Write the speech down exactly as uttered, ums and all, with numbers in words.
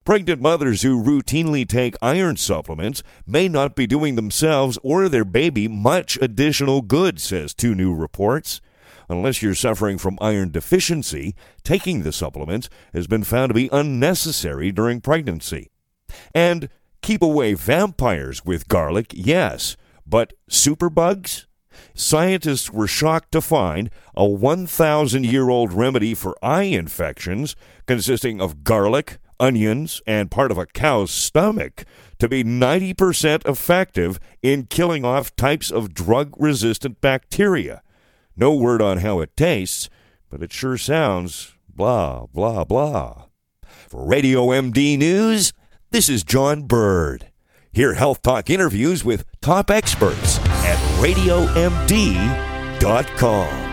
Pregnant mothers who routinely take iron supplements may not be doing themselves or their baby much additional good, says two new reports. Unless you're suffering from iron deficiency, taking the supplements has been found to be unnecessary during pregnancy. And keep away vampires with garlic, yes, but superbugs? Scientists were shocked to find a one thousand year old remedy for eye infections consisting of garlic, onions, and part of a cow's stomach to be ninety percent effective in killing off types of drug-resistant bacteria. No word on how it tastes, but it sure sounds blah, blah, blah. For Radio M D News, this is John Bird. Hear Health Talk interviews with top experts at radio m d dot com.